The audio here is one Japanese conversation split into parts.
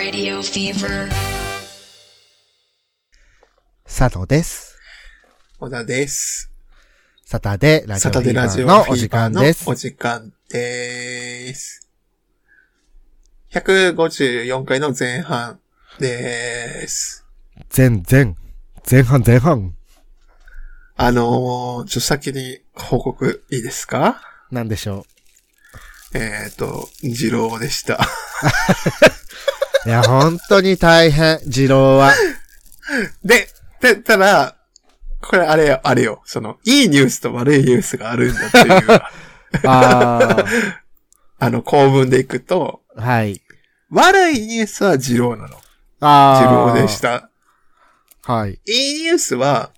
Radio Fever 佐藤です。 小田です。 サタデーラジオフィーバーのお時間です。 お時間です。154回の前半です。 前半。 先に報告いいですか？ なんでしょ二郎でした。 いや、本当に大変、二郎は。 ただ、これあれよ、いいニュースと悪いニュースがあるんだっていう。構文でいくと、 はい。 悪いニュースは二郎なの。二郎でした。 はい。 いいニュースは、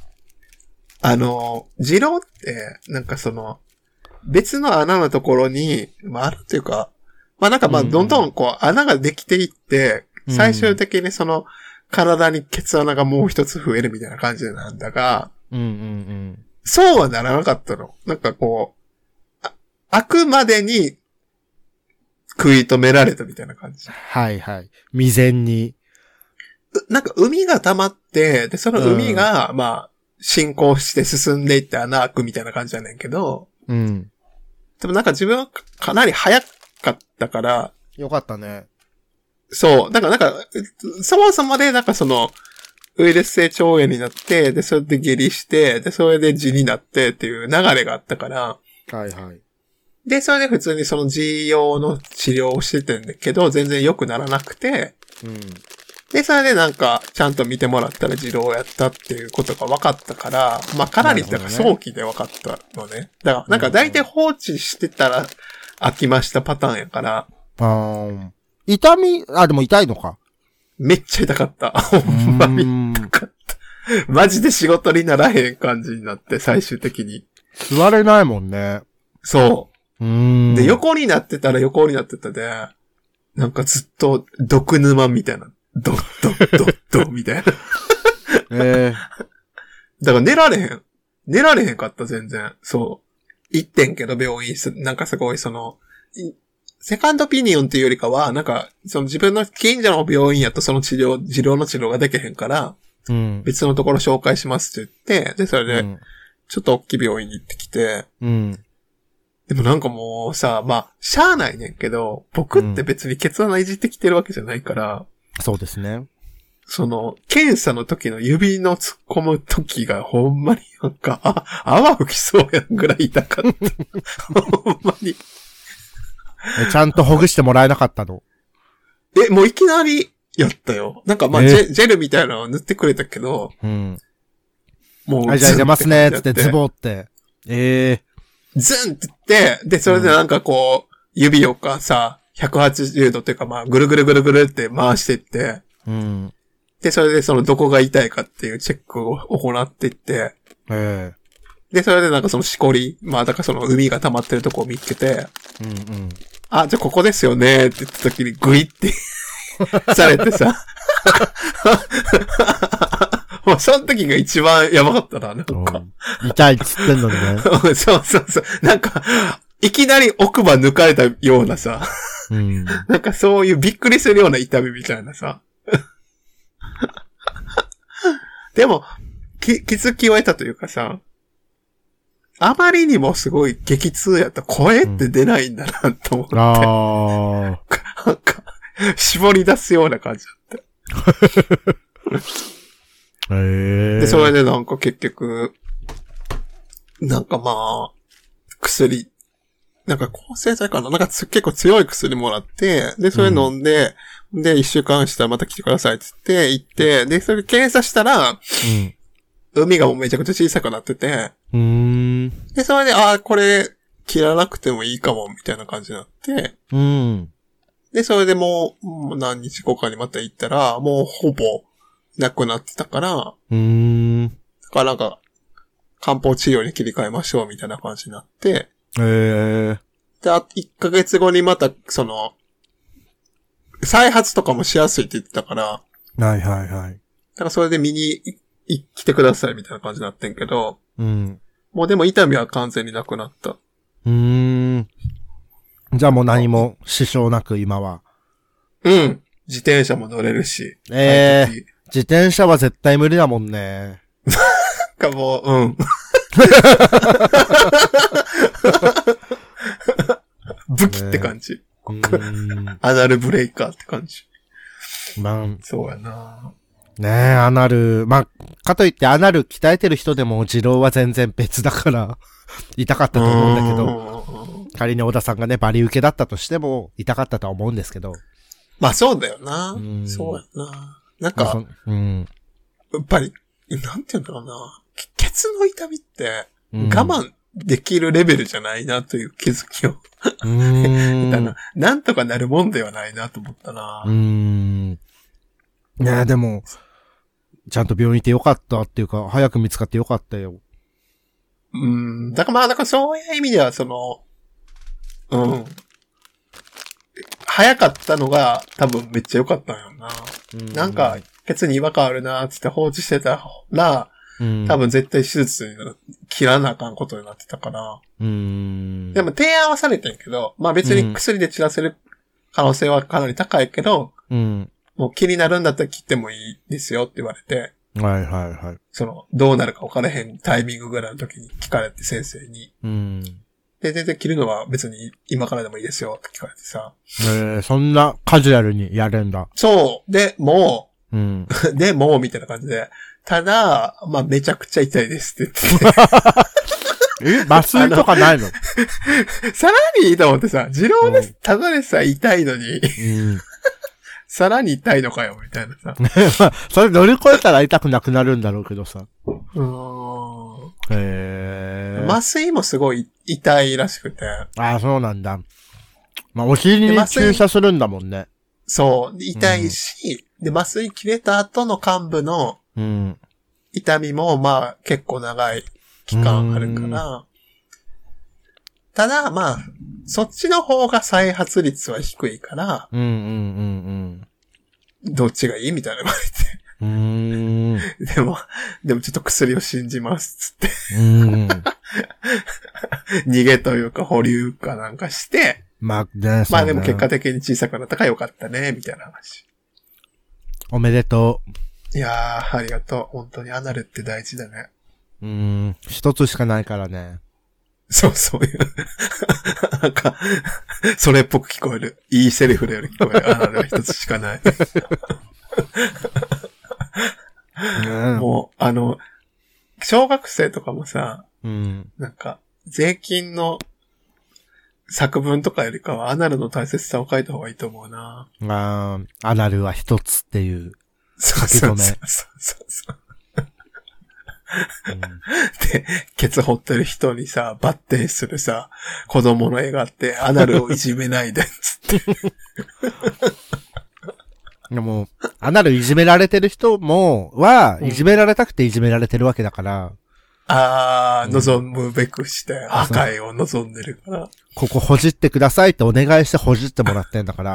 二郎って、別の穴のところに、穴というか、どんどん穴ができていって、最終的に体にケツ穴がもう一つ増えるみたいな感じなんだが、そうはならなかったの。あくまでに食い止められたみたいな感じ。 はいはい。未然に。 海が溜まって、で、その海が、進行して進んでいって穴開くみたいな感じじゃねんけど、 うん。 でも自分はかなり早かったから、 よかったね。 そう。そもそもで、ウイルス性腸炎になって、で、それで下痢して、で、それで痔になってっていう流れがあったから、 はいはい。 で、それで普通に痔用の治療をしててんだけど、全然良くならなくて、 うん。 で、それでちゃんと見てもらったら痔瘻やったっていうことが分かったから、かなり、早期で分かったのね。だから、大体放置してたら飽きましたパターンやから。 痛み、でも痛いのか。 めっちゃ痛かった。ほんまに痛かった。マジで仕事にならへん感じになって、最終的に。 座れないもんね。 そう。で、横になってたで、ずっと毒沼みたいな。ドッみたいな。だから寝られへんかった、全然。そう。行ってんけど、病院、すごいセカンドオピニオンっていうよりかは、自分の近所の病院やと治療の治療ができへんから、別のところ紹介しますって言って、で、それで、ちょっと大きい病院に行ってきて、でももうさ、しゃあないねんけど、僕って別にケツ穴いじってきてるわけじゃないから、 そうですね。 検査の時の指の突っ込む時がほんまに泡吹きそうやんぐらい痛かった。ほんまに。 ちゃんとほぐしてもらえなかったの？ もういきなりやったよ。ジェルみたいなのを塗ってくれたけど、もう、 じゃあ出ますね、つってズボって。 ズンって言って、で、それで指を180度というかぐるぐるって回していって、で、それでどこが痛いかっていうチェックを行っていって、で、それでしこり、海が溜まってるとこを見つけて、じゃあここですよねって言った時にグイってされてさ、もうその時が一番やばかったな、 痛いっつってんのにね。 そう。いきなり奥歯抜かれたようなさ、そういうびっくりするような痛みみたいなさ。でも、気づきを得たというかさ、あまりにもすごい激痛やったら声って出ないんだなと思って。絞り出すような感じだった。で、それで結局、薬、抗生剤かな結構強い薬もらって、で、それ飲んで、で、一週間したらまた来てくださいって言って、行って、で、それ検査したら、海がもうめちゃくちゃ小さくなってて、で、それで、これ、切らなくてもいいかも、みたいな感じになって、で、それでもう何日後かにまた行ったら、もうほぼなくなってたから、だから漢方治療に切り替えましょう、みたいな感じになって、で、1ヶ月後にまた、再発とかもしやすいって言ってたから、 はいはいはい。 だからそれで見に来てくださいみたいな感じになってんけど、もうでも痛みは完全になくなった。 じゃあもう何も支障なく今は。 自転車も乗れるし。 自転車は絶対無理だもんね。 なんかもう、うん。武器って感じ。アナルブレイカーって感じ。 まあ、 そうやな。 ねえ、アナル。まあ、かといってアナル鍛えてる人でも二郎は全然別だから、痛かったと思うんだけど、仮に小田さんがね、バリ受けだったとしても、痛かったとは思うんですけど。 まあそうだよな。そうやな。なんか、やっぱり、なんて言うんだろうな。ケツの痛みって、我慢できるレベルじゃないなという気づきを。なんとかなるもんではないなと思ったな。 ねえ、でも、ちゃんと病院行ってよかったっていうか、早く見つかってよかったよ。 だからそういう意味では、早かったのが多分めっちゃ良かったんよな。なんか、ケツに違和感あるなーつって放置してたら、多分絶対手術に切らなあかんことになってたから。でも提案はされてんけど、まあ別に薬で散らせる可能性はかなり高いけど、もう気になるんだったら切ってもいいですよって言われて、 はいはいはい。 どうなるか分からへんタイミングぐらいの時に聞かれて先生に。で、全然切るのは別に今からでもいいですよって聞かれてさ。 そんなカジュアルにやるんだ。 そう。で、もう、みたいな感じで。ただ、まあ、めちゃくちゃ痛いですって言って麻酔とかないのさらにいいと思ってさ、二郎です。ただでさ、痛いのに。さらに痛いのかよ、みたいなさ。 まあ、それ乗り越えたら痛くなくなるんだろうけどさ。 麻酔もすごい痛いらしくて。 ああ、そうなんだ。まあ、お尻に注射するんだもんね。 そう。痛いし、で、麻酔切れた後の患部の痛みも、まあ、結構長い期間あるから。ただ、まあ、そっちの方が再発率は低いから、どっちがいいみたいな言われて。でもちょっと薬を信じますっつって。逃げというか保留かなんかして、まあでも結果的に小さくなったからよかったね、みたいな話。 おめでとう。いやー、ありがとう。本当にアナルって大事だね。 一つしかないからね。 そういう。なんか、それっぽく聞こえる。いいセリフのように聞こえる。アナルは一つしかない。もう、小学生とかもさ、なんか、税金の作文とかよりかはアナルの大切さを書いた方がいいと思うな。 アナルは一つっていう書き留め。そう。 で、ケツ掘ってる人にさ、バッテンするさ、子供の絵があって、アナルをいじめないで、つって。 でも、アナルいじめられてる人いじめられたくていじめられてるわけだから。 望むべくして、破壊を望んでるから。 ここほじってくださいってお願いしてほじってもらってんだから。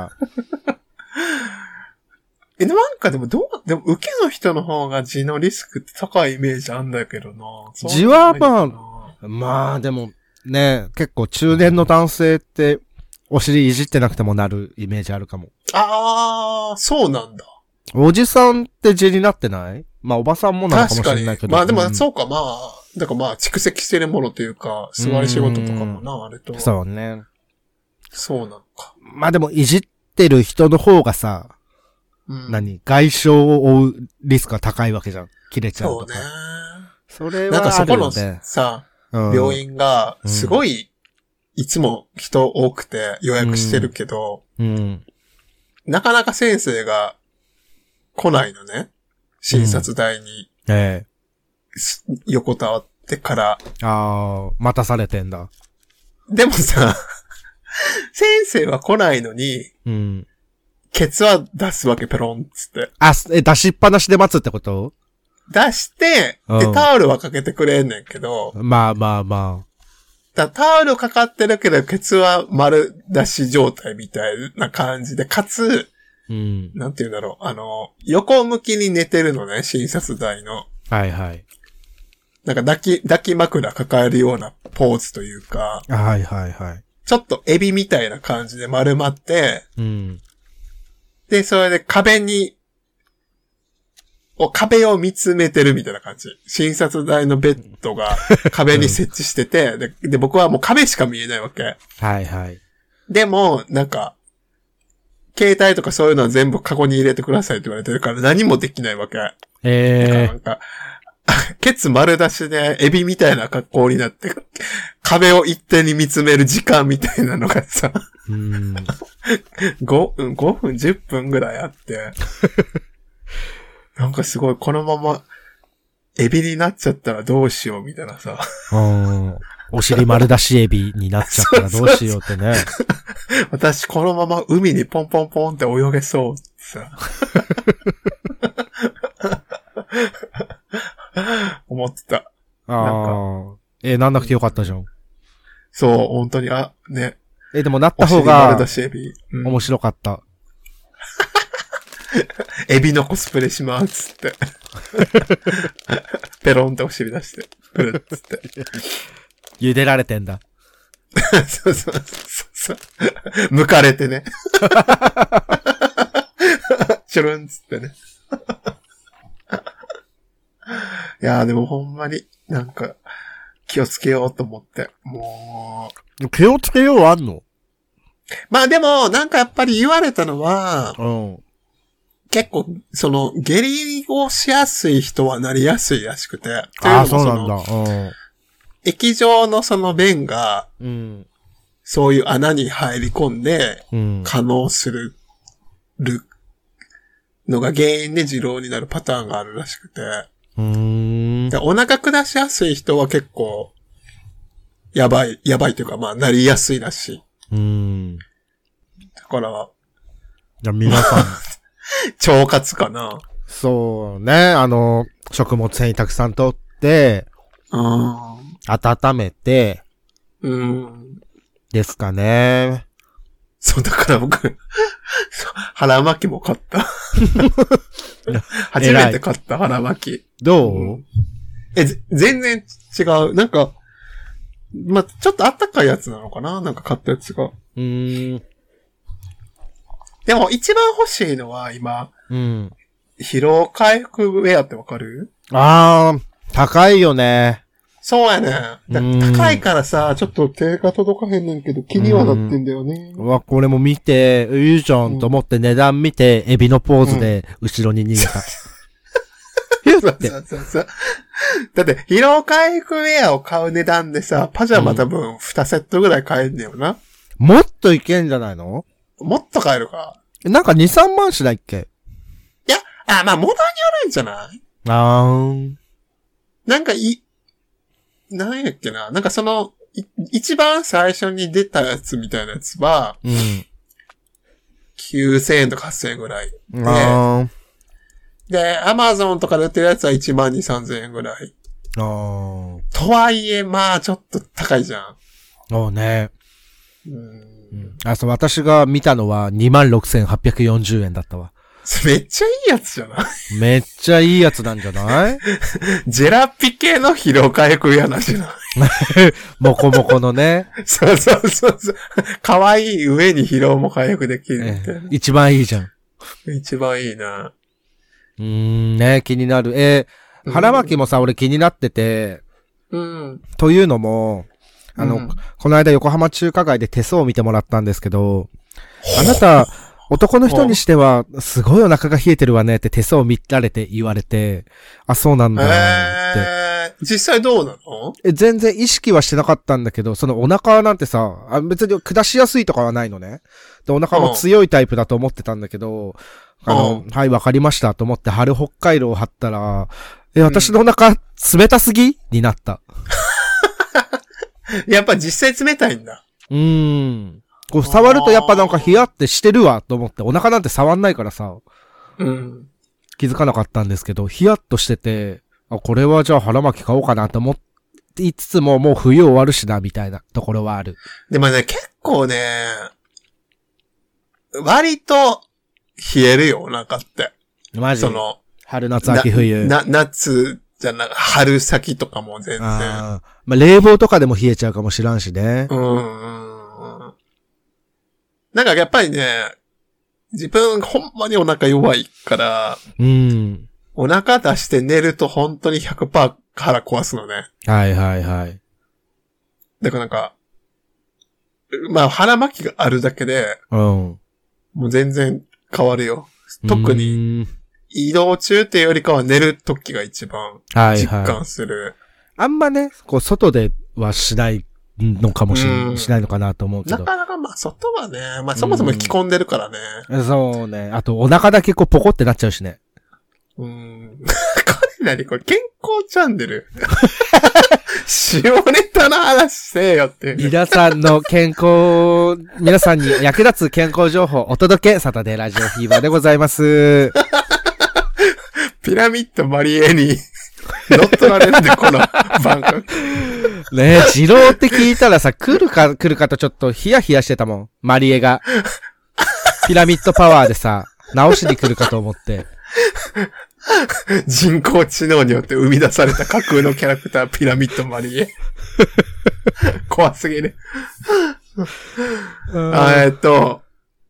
なんかでも受けの人の方が痔のリスクって高いイメージあんだけどな。 痔はまあでもね、結構中年の男性ってお尻いじってなくてもなるイメージあるかも。 そうなんだ。 おじさんって痔になってない？まあおばさんもなのかもしれないけど。 まあでもそうか、だから蓄積してるものというか、座り仕事とかもな、あれと。 そうね。 そうなのか。 まあでもいじってる人の方がさ、外傷を負うリスクが高いわけじゃん。切れちゃうとか。そうね。それはなんかそこのさ、病院が、すごい、いつも人多くて予約してるけど、なかなか先生が来ないのね。診察台に。横たわってから。 待たされてんだ。 でもさ、先生は来ないのに、ケツは出すわけ、ペロンっつって。 出しっぱなしで待つってこと？ 出して、で、タオルはかけてくれんねんけど。 まあ。 タオルかかってるけど、ケツは丸出し状態みたいな感じで、かつ、なんて言うんだろう、横向きに寝てるのね、診察台の。 はいはい。 なんか抱き枕抱えるようなポーズというか。 はい。 ちょっとエビみたいな感じで丸まって、 で、それで壁を見つめてるみたいな感じ。診察台のベッドが壁に設置してて、で、僕はもう壁しか見えないわけ。 はいはい。 でも、なんか、携帯とかそういうのは全部カゴに入れてくださいって言われてるから何もできないわけ。なんか、ケツ丸出しでエビみたいな格好になって、壁を一手に見つめる時間みたいなのがさ、5分、10分ぐらいあって、なんかすごい、このまま、エビになっちゃったらどうしようみたいなさ。 お尻丸出しエビになっちゃったらどうしようってね。 私、このまま海にポンポンポンって泳げそうってさ。思ってた。 なんなくてよかったじゃん。 そう、本当に、ね。 でもなった方が、 丸出しエビ。 面白かった。 エビのコスプレしますっつって。ペロンってお尻出して、くるっつって。 茹でられてんだ。 そう。剥かれてね。チュルンっつってね。いやーでもほんまになんか気をつけようと思って。もう。気をつけようあんの？ まあでもなんかやっぱり言われたのは、結構下痢をしやすい人はなりやすいらしくて。 そうなんだ。 液状のその便が、そういう穴に入り込んで、可能するのが原因で痔瘻になるパターンがあるらしくて。でお腹下しやすい人は結構、やばいというか、まあ、なりやすいらしい。だから、 皆さん。 腸活かな。 そうね、食物繊維たくさん取って、温めて、ですかね。 そう、だから僕、腹巻きも買った。初めて買った腹巻き。 どう？ 全然違う。なんか、まあ、ちょっとあったかいやつなのかな？なんか買ったやつが。でも一番欲しいのは今、疲労回復ウェアってわかる？ 高いよね。 そうやね。高いからさ、ちょっと手が届かへんねんけど、気にはなってんだよね。 これも見て、いいじゃんと思って値段見て、エビのポーズで後ろに逃げた。 そう。だって、疲労回復ウェアを買う値段でさ、パジャマ多分2セットぐらい買えんねよな。 もっといけんじゃないの？ もっと買えるか。 なんか2、3万しないっけ？ いや、まあ、モダンによるんじゃない？なんかなんやっけな。なんか一番最初に出たやつみたいなやつは、9000円とか8000円ぐらい。で、アマゾンとかで売ってるやつは1万2、3000円ぐらい。とはいえ、まあ、ちょっと高いじゃん。 そうね。私が見たのは26,840円だったわ。 めっちゃいいやつじゃない？ めっちゃいいやつなんじゃない？ ジェラピ系の疲労回復やなしな。 もこもこのね。 そう。かわいい上に疲労も回復できるみたいな。 一番いいじゃん。 一番いいな。 ね、気になる。腹巻きもさ、俺気になってて。というのも、この間横浜中華街で手相を見てもらったんですけど、あなた、男の人にしては、すごいお腹が冷えてるわねって手相を見られて言われて、そうなんだって。 実際どうなの？ 全然意識はしてなかったんだけど、そのお腹なんてさ、別に下しやすいとかはないのね。で、お腹も強いタイプだと思ってたんだけど、はい、わかりましたと思って春北海道を貼ったら、私のお腹冷たすぎになった。 やっぱ実際冷たいんだ。 こう触るとやっぱなんかヒヤってしてるわと思って、お腹なんて触んないからさ、気づかなかったんですけど、ヒヤッとしてて、これはじゃあ腹巻き買おうかなと思っていつつも、もう冬終わるしなみたいなところはある。 でもね、結構ね、割と冷えるよ、お腹って。 マジ？春夏秋冬。 夏じゃなく、春先とかも全然。 まあ、冷房とかでも冷えちゃうかもしらんしね。 なんかやっぱりね、 自分ほんまにお腹弱いから、 うん。 お腹出して寝ると本当に 100% 腹壊すのね。 はいはいはい。 だからなんか、まあ腹巻きがあるだけで、 うん。 もう全然変わるよ。特に移動中っていうよりかは寝る時が一番実感する。はいはい、 あんまね、こう外ではしないのかもしないのかなと思うけど。 なかなかまあ外はね、まあそもそも着込んでるからね。 そうね。あとお腹だけこうポコってなっちゃうしね。 これ何これ健康チャンネル下ネタの話せよって。 皆さんに役立つ健康情報をお届け、サタデーラジオフィーバーでございます。 ピラミッドマリエに乗っ取られるんで、この番組。 ねえ、二郎って聞いたらさ、来るかとちょっとヒヤヒヤしてたもん。マリエが。ピラミッドパワーでさ、直しに来るかと思って。 人工知能によって生み出された架空のキャラクター、ピラミッドマリエ。怖すぎる。ちょっと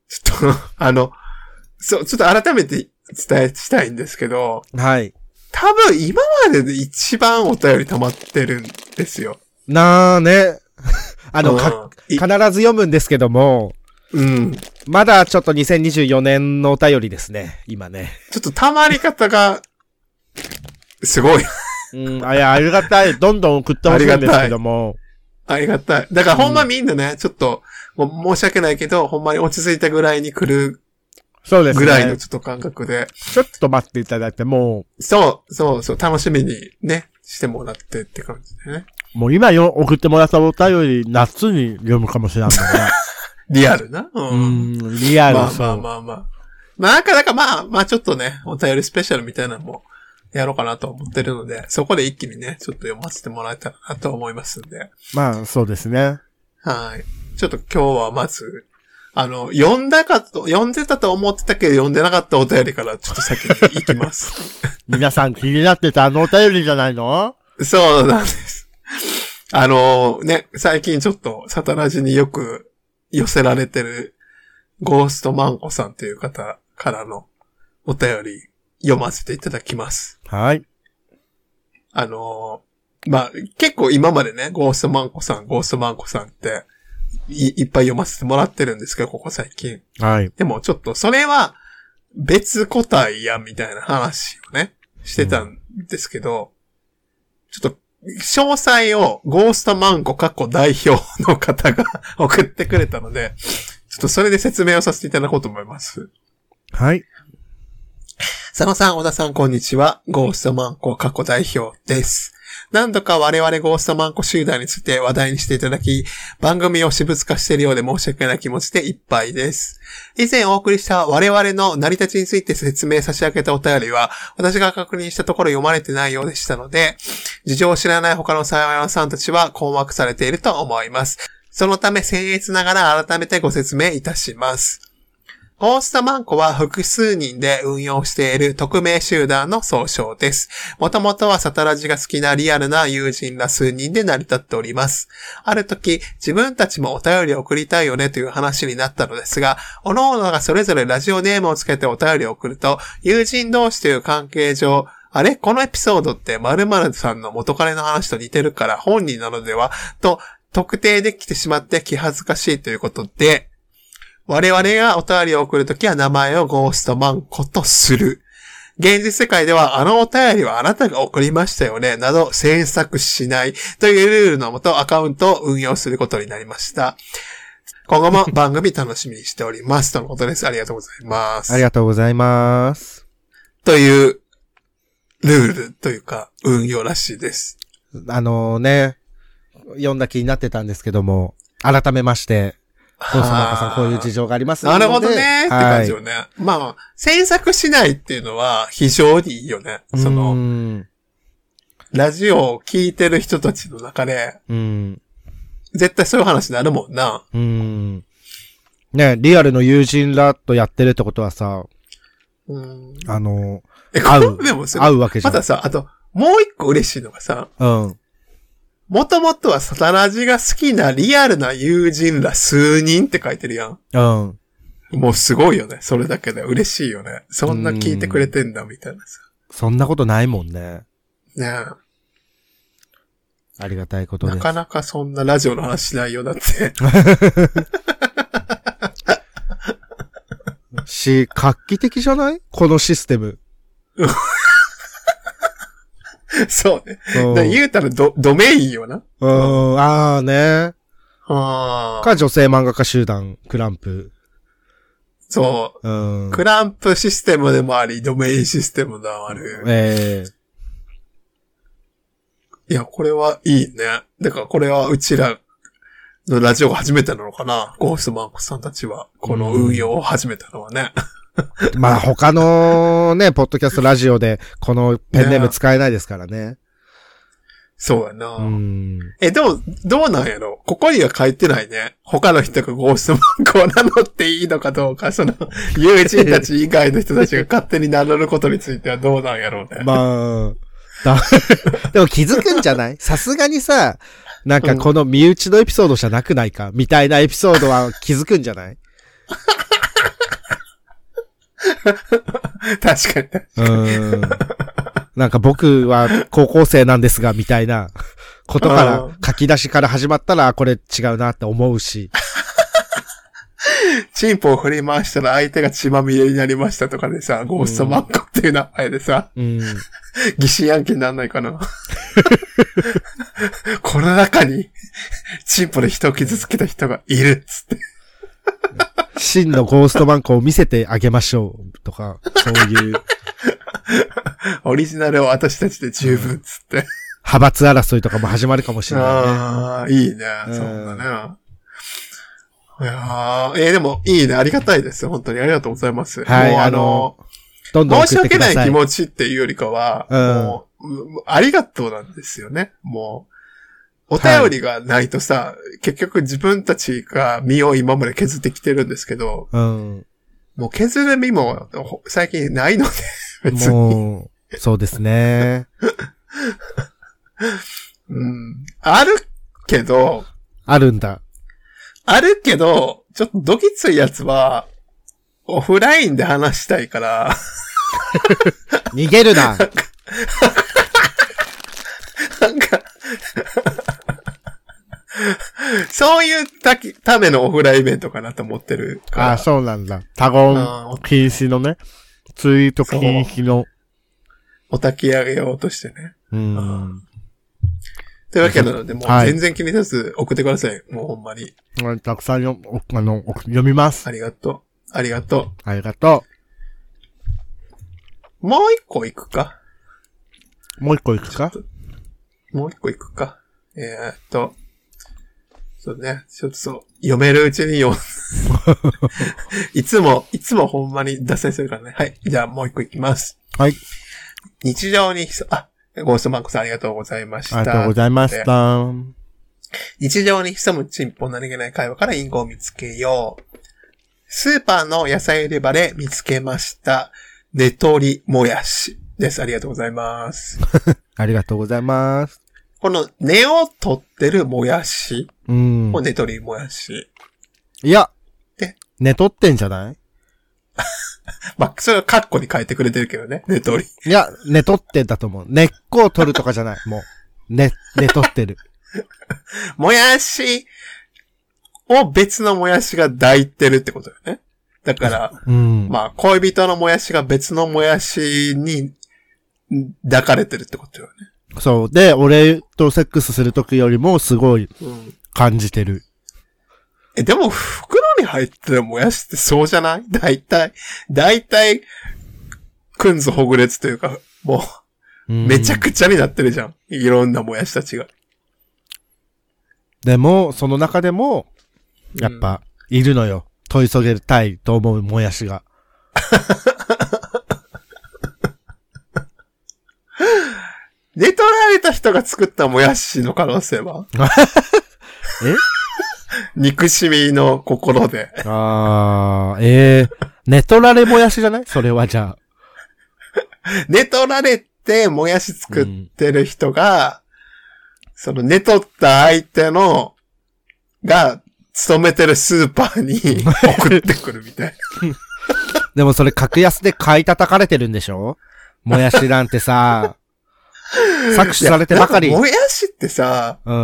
改めて伝えしたいんですけど、 はい。 多分今までで一番お便り溜まってるんですよ。 なーね。必ず読むんですけども、 うん。 まだちょっと2024年のお便りですね、今ね。 ちょっと溜まり方が、すごい。 ありがたい。どんどん送ってほしいんですけども。 ありがたい。だからほんまみんなね、ちょっと、もう申し訳ないけど、ほんまに落ち着いたぐらいに来る。そうですね。ぐらいのちょっと感覚で。 ちょっと待っていただいて、もう。そう、楽しみにね、してもらってって感じでね。 もう今送ってもらったお便り、夏に読むかもしれないね。 リアルな。 リアル。 まあ。なんかまあちょっとね、お便りスペシャルみたいなのもやろうかなと思ってるので、そこで一気にね、ちょっと読ませてもらえたらなと思いますんで。 まあ、そうですね。 はい。ちょっと今日はまず、読んでたと思ってたけど読んでなかったお便りからちょっと先に行きます。 皆さん気になってたお便りじゃないの？ そうなんです。ね、最近ちょっとサタラジによく寄せられてるゴーストマンコさんという方からのお便り読ませていただきます。 はい。 まあ、結構今までね、ゴーストマンコさんっていっぱい読ませてもらってるんですけど、ここ最近。 はい。 でもちょっとそれは別個体やみたいな話をね、してたんですけど、ちょっと詳細をゴーストマンコ代表の方が送ってくれたので、ちょっとそれで説明をさせていただこうと思います。 はい。 佐野さん、小田さん、こんにちは。ゴーストマンコ代表です。何度か我々ゴーストマンコ集団について話題にしていただき、番組を私物化しているようで申し訳ない気持ちでいっぱいです。以前お送りした我々の成り立ちについて説明差し上げたお便りは、私が確認したところ読まれてないようでしたので、事情を知らない他の沢山さんたちは困惑されていると思います。そのため僭越ながら改めてご説明いたします。ゴーストマンコは複数人で運用している匿名集団の総称です。もともとはサタラジが好きなリアルな友人ら数人で成り立っております。ある時、自分たちもお便りを送りたいよねという話になったのですが、各々がそれぞれラジオネームをつけてお便りを送ると、友人同士という関係上、あれこのエピソードって〇〇さんの元彼の話と似てるから本人なのではと特定できてしまって気恥ずかしいということで、我々がお便りを送るときは名前をゴーストマンコとする。現実世界ではお便りはあなたが送りましたよね、など詮索しないというルールのもとアカウントを運用することになりました。今後も番組楽しみにしております。とのことです。ありがとうございます。 ありがとうございます。 というルールというか運用らしいです。 ね、読んだ気になってたんですけども、改めまして、ゴーストマンコさんこういう事情がありますので。 なるほどね。って感じよね。まあ、詮索しないっていうのは非常にいいよね。ラジオを聞いてる人たちの中で、絶対そういう話になるもんな。 ね、リアルの友人らとやってるってことはさ、会うわけじゃん。 またさ、あと、もう一個嬉しいのがさ、もともとはサタラジが好きなリアルな友人ら数人って書いてるやん。 もうすごいよね。それだけで嬉しいよね。そんな聞いてくれてんだ、みたいなさ。 そんなことないもんね。 ねえ。 ありがたいことです。 なかなかそんなラジオの話しないよ、だって。 画期的じゃない？このシステム。 そうね。だ言うたらドメインよな。 ああね。か女性漫画家集団、クランプ。 そう。クランプシステムでもあり、ドメインシステムでもある。いや、これはいいね。だからこれはうちらのラジオが初めてなのかな。ゴーストマンコさんたちは。この運用を始めたのはね。 まあ他のね、ポッドキャストラジオでこのペンネーム使えないですからね。 そうやな。でも、どうなんやろ？ここには書いてないね。他の人がゴーストマンコを名乗っていいのかどうか、その、友人たち以外の人たちが勝手に名乗ることについてはどうなんやろうね。 まあ、でも気づくんじゃない？さすがにさ、なんかこの身内のエピソードじゃなくないか、みたいなエピソードは気づくんじゃない？ 確かに。 なんか僕は高校生なんですが、みたいなことから書き出しから始まったら、これ違うなって思うし。 チンポを振り回したら相手が血まみれになりましたとかでさ、ゴーストマンコっていう名前でさ、疑心暗鬼になんないかな。この中に、チンポで人を傷つけた人がいるっつって。 真のゴーストマンコを見せてあげましょうとか、そういう。 オリジナルを私たちで十分っつって。 派閥争いとかも始まるかもしれないね。 ああ、いいね。そうだね。いやでもいいね。ありがたいです。本当にありがとうございます。 はい、 もうどんどん申し訳ない気持ちっていうよりかは、もう、ありがとうなんですよね。もう、お便りがないとさ、結局自分たちが身を今まで削ってきてるんですけど、もう削る身も最近ないので、別に。もう、そうですね。 あるけど、 あるんだ。 あるけど、ちょっとドキついやつは、オフラインで話したいから。 逃げるな。 なんか、そういうためのオフラインイベントかなと思ってるから。 ああ、そうなんだ。他言禁止のね。ツイート禁止の。 お焚き上げようとしてね。というわけなので、もう全然気にせず送ってください。もうほんまに。 たくさん読みます。 ありがとう。ありがとう。ありがとう。もう一個いくか。 もう一個いくか。 そうね。ちょっとそう、読めるうちにいつもほんまに脱線するからね。はい。じゃあもう一個いきます。 はい。 日常にゴーストマンコさんありがとうございました。 ありがとうございました。 日常に潜むチンポ何気ない会話から隠語を見つけよう。スーパーの野菜売り場で見つけました。ネトリもやしです。ありがとうございます。 ありがとうございます。 この根を取ってるもやし。ネトリもやし。 いや。根取ってんじゃない？ まあ、それはカッコに変えてくれてるけどね、根取り。 いや、根取ってんだと思う。根っこを取るとかじゃない。もう、根取ってる。 もやしを別のもやしが抱いてるってことよね。だから、まあ、恋人のもやしが別のもやしに抱かれてるってことよね。 そう。で、俺とセックスするときよりもすごい感じてる。 でも、袋に入ってるもやしってそうじゃない？大体、くんずほぐれつというか、もう、めちゃくちゃになってるじゃん。いろんなもやしたちが。 でも、その中でも、やっぱ、いるのよ。問いそげたいと思うもやしが。 寝取られた人が作ったもやしの可能性は憎しみの心で。 寝取られもやしじゃない？それはじゃあ。 寝取られてもやし作ってる人が、その寝取った相手が勤めてるスーパーに送ってくるみたいな。 でもそれ格安で買い叩かれてるんでしょ？もやしなんてさ、搾取されてばかり。 もやしってさ、 うん。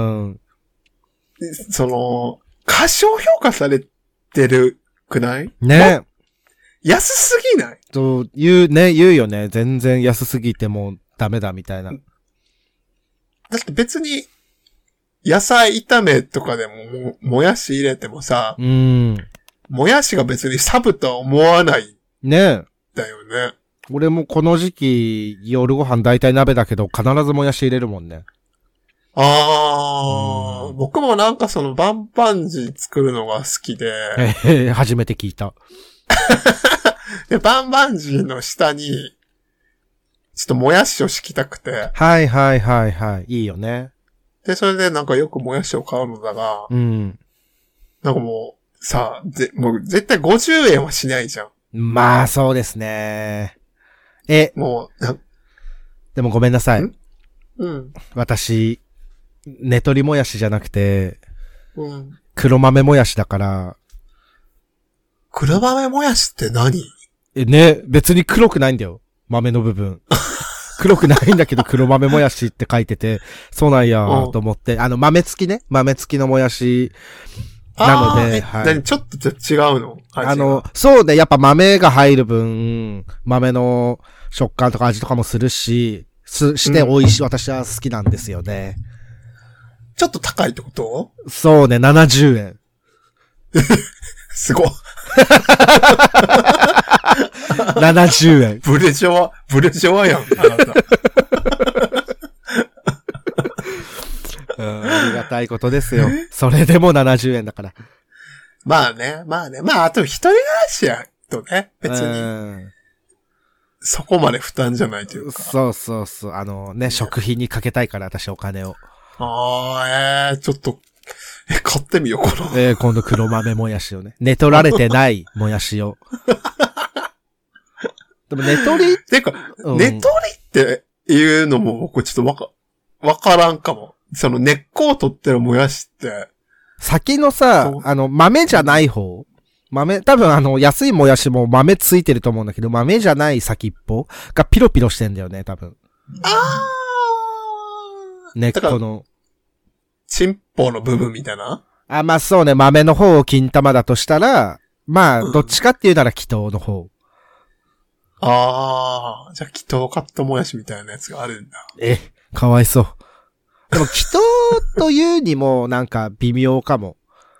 過小評価されてるくないね。 安すぎないと、言うよね。全然安すぎてもうダメだみたいな。 だって別に、野菜炒めとかでももやし入れてもさ、もやしが別にサブとは思わないね。 だよね。 俺もこの時期、夜ご飯大体鍋だけど、必ずもやし入れるもんね。 僕もなんかバンバンジー作るのが好きで。 初めて聞いた。 で、バンバンジーの下に、ちょっともやしを敷きたくて。 はいはいはいはい。いいよね。 で、それでなんかよくもやしを買うのだが、なんかもう、さ、もう絶対50円はしないじゃん。 まあそうですね。 もう、 でもごめんなさい。 私、 ねとりもやしじゃなくて、 黒豆もやしだから。 黒豆もやしって何？ ね、別に黒くないんだよ。豆の部分。黒くないんだけど黒豆もやしって書いてて、そうなんやと思って、豆付きね。豆付きのもやし。なので、 はい。ちょっと違うの？ そうね、やっぱ豆が入る分、豆の食感とか味とかもするし、して美味しい、私は好きなんですよね。 ちょっと高いってこと？ そうね、70円。 すごい。 70円。 ブレジョワやん、あなた。 ありがたいことですよ。それでも70円だから。 まあね。まあ、あと一人暮らしやとね、別に。そこまで負担じゃないというか。 そう。食費にかけたいから私お金を。 ちょっと、買ってみよう、この。 今度黒豆もやしをね。寝取られてないもやしを。でも寝取りてか、寝取りっていうのも僕ちょっとわからんかも。根っこを取ってるもやしって。 先のさ、豆じゃない方多分安いもやしも豆ついてると思うんだけど、豆じゃない先っぽがピロピロしてんだよね、多分。根っこの。 チンポの部分みたいな？ まあそうね、豆の方を金玉だとしたら、まあ、どっちかっていうなら祈祷の方。 じゃあ祈祷カットもやしみたいなやつがあるんだ。 かわいそう。でも祈祷というにもなんか微妙かも。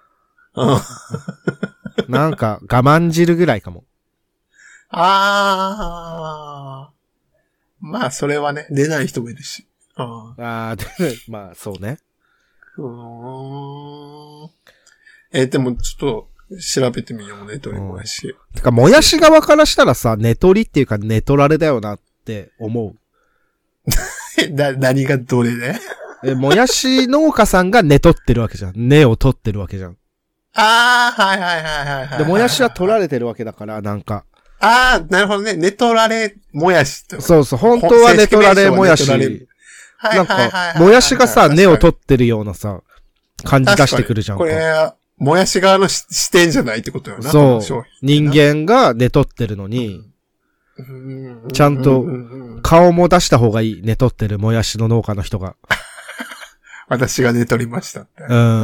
なんか我慢汁ぐらいかも。 まあそれはね、出ない人もいるし。 まあそうね。 でもちょっと調べてみようね、とりもやし。 てか、もやし側からしたらさ、寝取りっていうか寝取られだよなって思う。 何がどれで？ もやし農家さんが寝取ってるわけじゃん。根を取ってるわけじゃん。 はい。 で、もやしは取られてるわけだから、なんか。 なるほどね。寝取られもやしって。 そう、本当は寝取られもやし。なんか、もやしがさ、根を取ってるようなさ、感じ出してくるじゃんか。 これ、もやし側の視点じゃないってことよな。 そう。人間が寝取ってるのに、ちゃんと顔も出した方がいい。寝取ってるもやしの農家の人が。 私が寝取りましたって。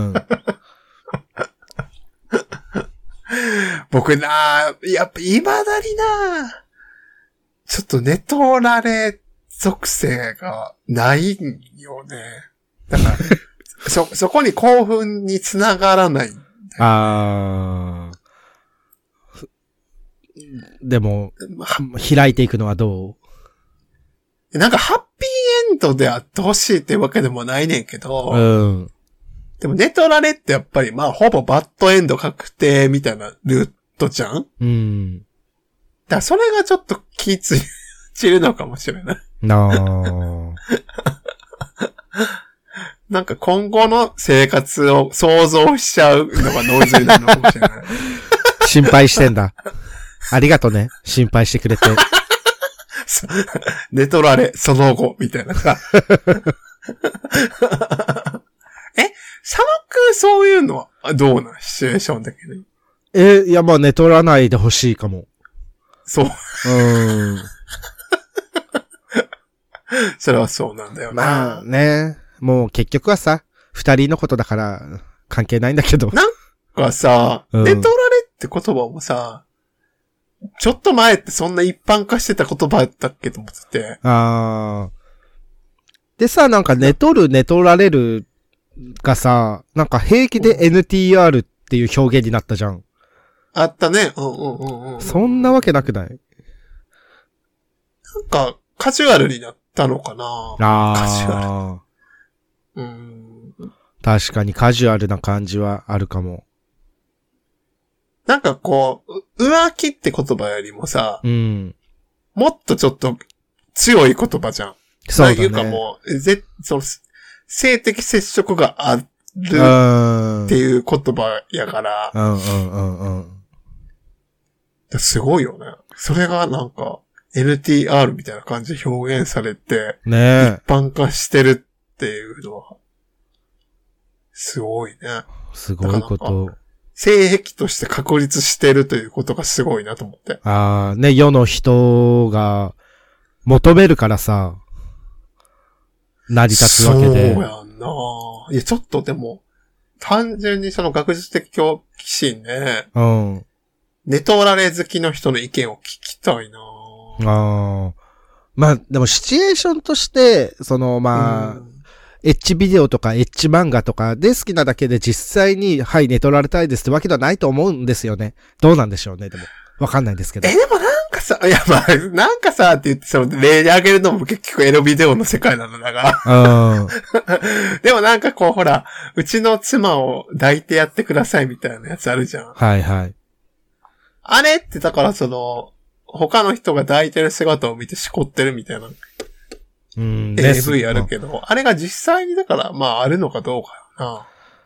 僕やっぱ未だにちょっと寝取られ属性がないよね。だから、そこに興奮につながらない。 でも、開いていくのはどう？なんかハッピーエンドであってほしいってわけでもないねんけど、でも寝取られってやっぱりほぼバッドエンド確定みたいなルートじゃん？だからそれがちょっと気散るのかもしれない。なんか今後の生活を想像しちゃうのがノイズになるのかもしれない。 心配してんだ。ありがとね。心配してくれて。 寝取られ、その後、みたいなさ。佐野くんそういうのは、 どうなんシチュエーションだけど。 いや、まあ寝取らないでほしいかも。 そう。 うん。 それはそうなんだよな。 まあね。もう結局はさ、二人のことだから関係ないんだけど。 なんかさ、 うん寝取られって言葉もさ、ちょっと前ってそんな一般化してた言葉やったっけと思ってて。 でさ、なんか寝取られるがさ、なんか平気で NTR っていう表現になったじゃん。 あったね。 そんなわけなくない？ なんか、カジュアルになったのかな。カジュアル。 確かにカジュアルな感じはあるかも。 なんかこう、浮気って言葉よりもさ、もっとちょっと強い言葉じゃん。 そうだね。 いうかもう、その性的接触があるっていう言葉やから。すごいよね。それがなんか NTR みたいな感じで表現されて、 ね、 一般化してるっていうのは、すごいね。 すごいこと。 性癖として確立してるということがすごいなと思って。 ね、世の人が求めるからさ、成り立つわけで。 そうやんな。いや、ちょっとでも、単純にその学術的好奇心ね。寝取られ好きの人の意見を聞きたいな。まあ、でもシチュエーションとして、エッチビデオとかエッチ漫画とかで好きなだけで実際に、はい、寝取られたいですってわけではないと思うんですよね。どうなんでしょうね、でも。わかんないんですけど。 でもなんかさ、いやまあ、なんかさって言って、その例に挙げるのも結局エロビデオの世界なのだが。でもなんかこうほら、うちの妻を抱いてやってくださいみたいなやつあるじゃん。 はいはい。 あれってだからその、他の人が抱いてる姿を見てしこってるみたいな。AV あるけど、あれが実際にだから、まああるのかどうかよ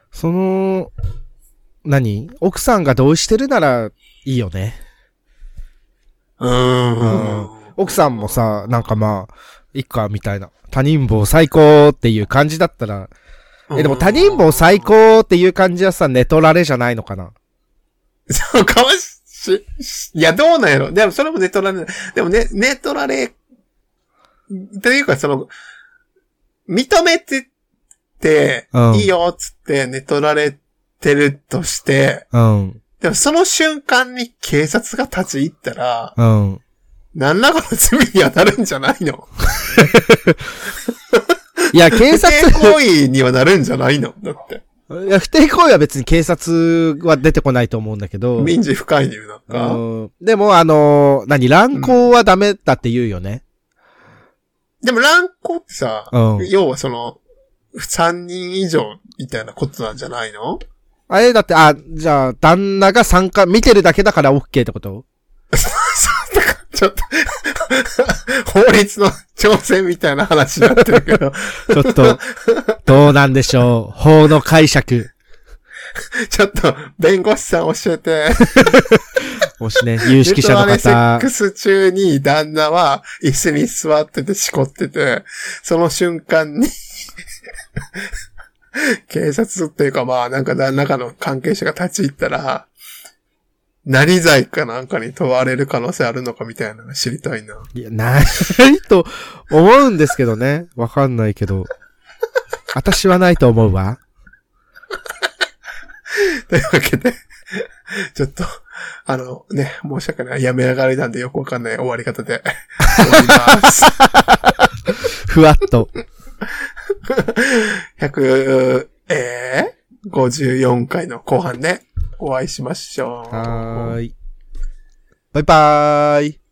な。奥さんが同意してるならいいよね。奥さんもさ、なんかまあ、いっか、みたいな。他人棒最高っていう感じだったら、でも他人棒最高っていう感じはさ、寝取られじゃないのかな。 そうかもいや、どうなんやろ。でもそれも寝取られ、でもね、寝取られ、というかその、認めてて、いいよっつって寝取られてるとして、でもその瞬間に警察が立ち入ったら、何らかの罪にはなるんじゃないの？いや、警察。不貞行為にはなるんじゃないの？だって。 いや、不貞行為は別に警察は出てこないと思うんだけど。 民事不介入なんか。 でも乱行はダメだって言うよね。 でも乱行ってさ、要はその、3人以上みたいなことなんじゃないの？ だって、じゃあ、旦那が見てるだけだから OK ってこと？ そうだから、ちょっと、法律の挑戦みたいな話になってるけど。 ちょっと、どうなんでしょう。法の解釈。 ちょっと、弁護士さん教えて。 もしね、有識者の方。 セックス中に旦那は椅子に座っててしこってて、その瞬間に、警察っていうかまあなんか何らかの関係者が立ち入ったら、何罪かなんかに問われる可能性あるのかみたいなの知りたいな。 いや、ないと思うんですけどね。わかんないけど。私はないと思うわ。 というわけで、ちょっと、申し訳ない。やめ上がりなんでよくわかんない終わり方で終わります。 ふわっと。 54回の後半でお会いしましょう。 はーい。バイバーイ。